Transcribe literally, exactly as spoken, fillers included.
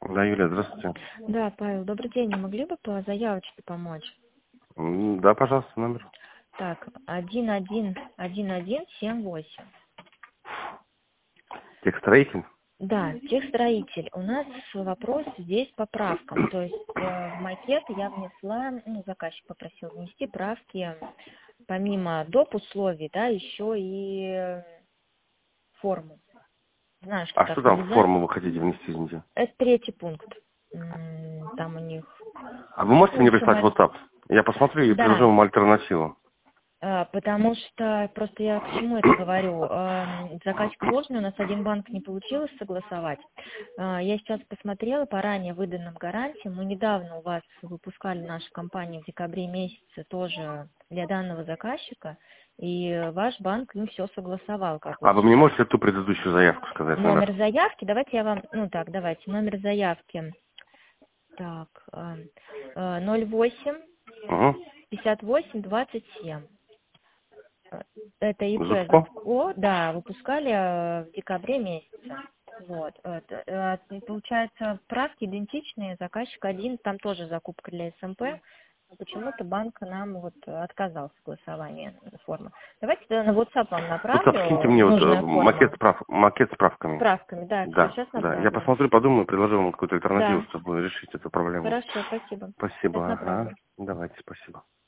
Да, Юлия, здравствуйте. Да, Павел, добрый день. Не могли бы по заявочке помочь? М, Да, пожалуйста, номер. Так, один один один один семь восемь. Текстроитель. Да, техстроитель. У нас вопрос здесь по правкам. То есть э, в макет я внесла, ну, заказчик попросил внести правки, помимо доп. Условий, да, еще и э, форму. Знаю, что А что так там в нельзя. форму вы хотите внести, извините? Это третий пункт. М, Там у них, А вы можете ну, мне в прислать общем, WhatsApp? Я посмотрю и предложу да. вам альтернативу. А, Потому что, просто я к чему это говорю, эм, заказчик сложный, у нас один банк не получилось согласовать. А, Я сейчас посмотрела по ранее выданным гарантиям, мы недавно у вас выпускали нашу компанию в декабре месяце тоже для данного заказчика, и ваш банк им все согласовал, как вот А вы мне сейчас. можете ту предыдущую заявку сказать, Номер номер? заявки, давайте я вам, ну так, давайте, номер заявки, так, э, э, ноль восемь Угу. пятьдесят восемь двадцать семь. Это ИП Зубко? Зубко, да, выпускали э, в декабре месяце. Вот. Это, э, получается, правки идентичные, заказчик один, там тоже закупка для СМП, но почему-то банк нам вот отказал в согласовании формы. Давайте тогда на WhatsApp вам WhatsApp скиньте направлю мне вот э, нужная макет, форма. справ... макет с С справками. правками, да, все, Да, сейчас да. Я направлю. посмотрю, подумаю, предложу вам какую-то альтернативу, Да, чтобы решить эту проблему. хорошо, спасибо. Сейчас Спасибо, ага. направлю. Давайте, спасибо.